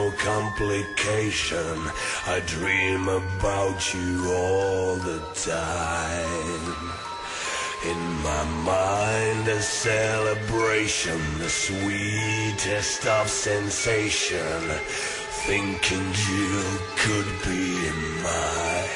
no complication. I dream about you all the time. In my mind a celebration, the sweetest of sensation, thinking you could be mine.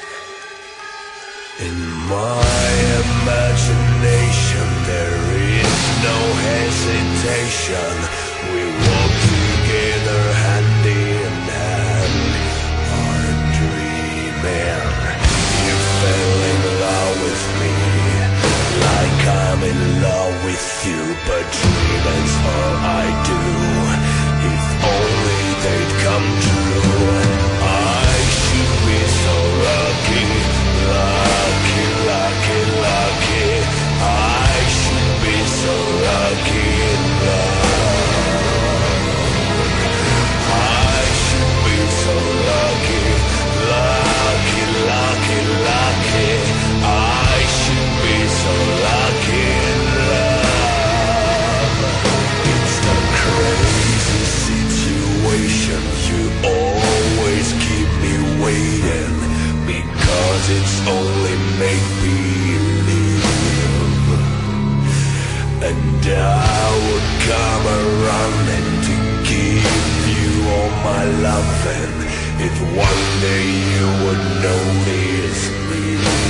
In my imagination there is no hesitation. We walk together hand in hand, our dreaming. You fell in love with me, like I'm in love with you, but dreaming's all I do. If only they'd come true, I should be so lucky, lucky, lucky, lucky. I should be so lucky in love. I should be so lucky, lucky, lucky, lucky. I should be so lucky in love. It's the crazy situation, you always keep me waiting, because it's only make-believe. And I would come around and to give you all my loving, if one day you would notice me.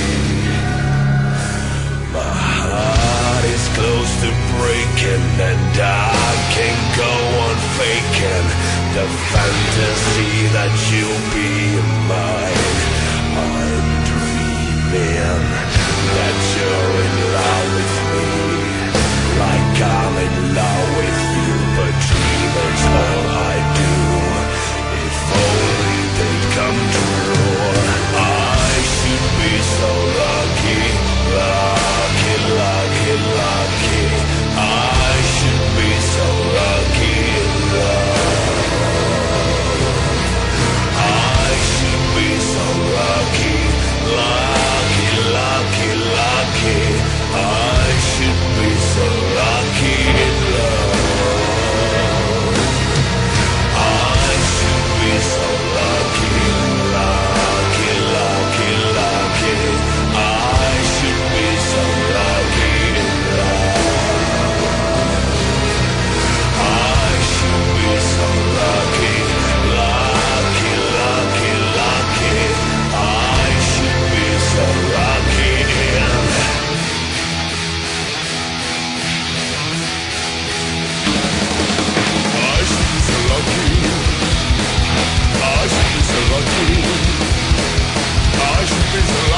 My heart is close to breaking, and I can't go on faking the fantasy that you'll be mine. I'm dreaming that you're in love with me, like I'm in love with you, but dreaming's all I do. If only they'd come true, I should be so lucky, lucky, lucky, lucky. I should be so lucky in love. I should be so lucky, lucky, lucky, lucky. I should be so lucky in love. I should be so lucky, lucky, lucky, lucky. I should be so lucky in love. I should be so lucky, lucky, lucky, lucky. I should be so lucky in love. I should be so lucky. I should be so lucky. I should be so